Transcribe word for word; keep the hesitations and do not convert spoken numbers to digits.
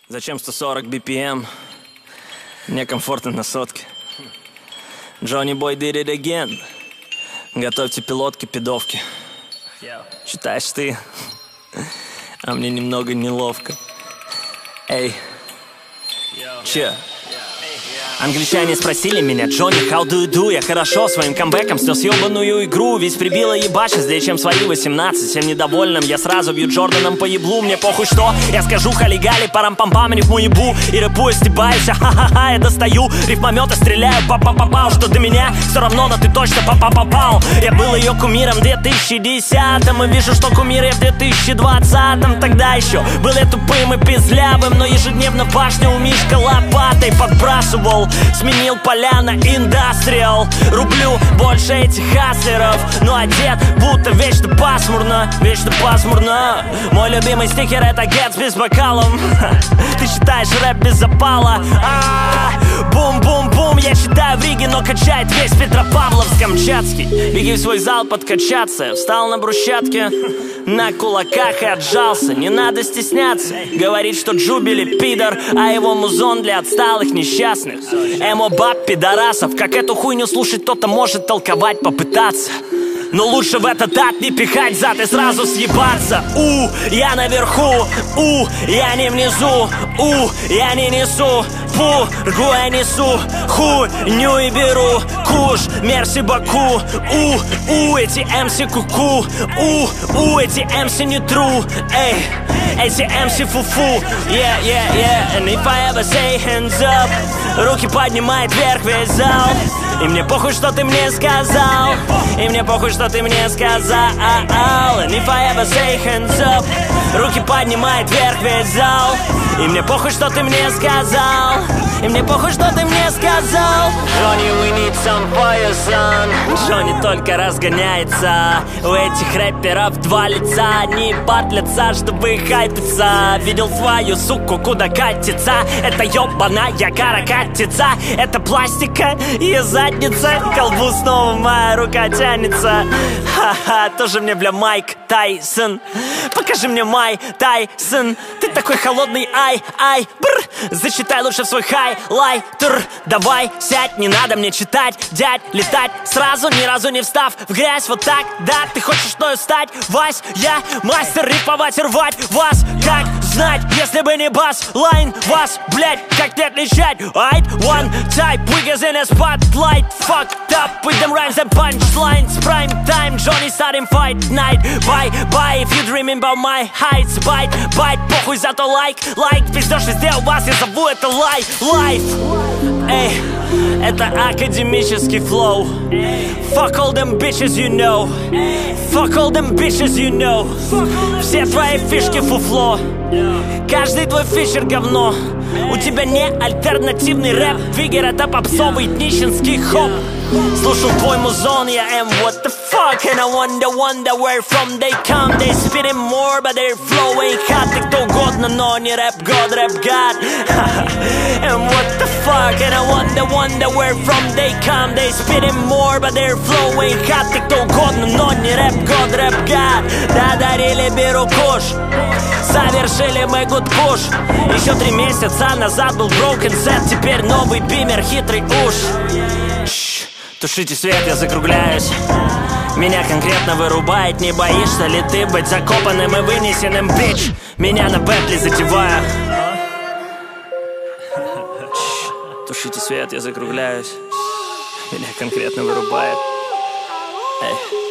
Зачем сто сорок би пи эм? Мне комфортно на сотке. Johnny Boy did it again. Готовьте пилотки, пидовки. Читаешь ты, а мне немного неловко. Эй, че? Англичане спросили меня: Джонни, how do you do? Я хорошо, своим камбэком снес ебаную игру. Ведь прибила ебач злее, чем свои восемнадцать. Всем недовольным я сразу бью Джорданом по еблу. Мне похуй что, я скажу халигали, парам-пам-пам, рифму ебу. И рэпую, стебаюсь, ха-ха-ха, я достаю рифмомета, стреляю, па-па-па-пау. Что до меня, все равно, да ты точно па-па-па-пау. Я был ее кумиром в две тысячи десятом, и вижу, что кумир я в две тысячи двадцатом. Тогда еще был я тупым и пизлявым, но ежедневно в башню у Мишка лопатой подбрасывал. Сменил поля на индастриал. Рублю больше этих хаслеров, но одет будто вечно пасмурно. Вечно пасмурно. Мой любимый стикер — это Гэтсби с бокалом. Ты считаешь рэп без запала? Бум-бум-бум, я считаю в Риге, но качает весь Петропавловск-Камчатский. Беги в свой зал подкачаться. Встал на брусчатке, на кулаках и отжался. Не надо стесняться говорить, что Джубили пидор, а его музон для отсталых несчастных. Эмо-баб пидорасов. Как эту хуйню слушать, кто-то может толковать, попытаться. Но лучше в этот ад не пихать зад и сразу съебаться. У, я наверху, у, я не внизу, у, я не несу, пургу я несу, хуйню и беру, куш, мерси баку, у, у, эти эмси куку, у, у, эти эмси не тру, эй, эти эмси фу-фу, yeah, yeah, yeah, and if I ever say hands up, руки поднимает вверх весь зал. И мне похуй, что ты мне сказал. И мне похуй, что ты мне сказал. And if I ever say hands up, руки поднимает вверх весь зал. И мне похуй, что ты мне сказал. И мне похуй, что ты мне сказал. Johnny, we need some fire, son. Джонни только разгоняется. У этих рэперов два лица. Они батлятся, чтобы хайпиться. Видел свою суку, куда катится. Это ёбаная каракатица. Это пластика и задница. К колбу снова моя рука тянется. Ха-ха, тоже мне, бля, Майк Тайсон. Покажи мне Май Тайсон. Ты такой холодный, ай, ай, брр. Зачитай лучше в свой хайлайтер. Давай, сядь, не надо мне читать, дядь, летать сразу, ни разу не встав в грязь. Вот так, да, ты хочешь мною стать, Вась? Я мастер рифмовать и рвать вас. Как знать, если бы не бас лайн, вас, блять, как не отличать? Айд, one type, wiggers in a spotlight. Fucked up with them rhymes and punchlines. Prime time, Johnny starting fight night. Bye, bye, if you dreaming about my heights. Bite, bite, похуй, зато лайк, лайк. Пиздёшь везде у вас, я зову это лай, лайф. Эй, это академический флоу. Fuck all them bitches you know. Fuck all them bitches you know. Все твои фишки фуфло. Каждый твой фишер говно. У тебя не альтернативный рэп. Фигер, это попсовый днищенский хоп. Слушал твой музон, я am what the fuck. And I wonder, wonder where from they come. They spitting more, but their flow ain't hot. Ты кто угодно, но не рэп-год, рэп-гад. And what the fuck. And I wonder, wonder where from they come. They spitting more, but their flow ain't hot. Ты кто угодно, но не рэп-год, рэп-гад. Да, дарили, беру куш. Совершили мы good push. Еще три месяца назад был broken set. Теперь новый бимер, хитрый уж. Тушите свет, я закругляюсь. Меня конкретно вырубает. Не боишься ли ты быть закопанным и вынесенным, бич? Меня на Бентли затеваю. Тушите свет, я закругляюсь. Меня конкретно вырубает. Эй.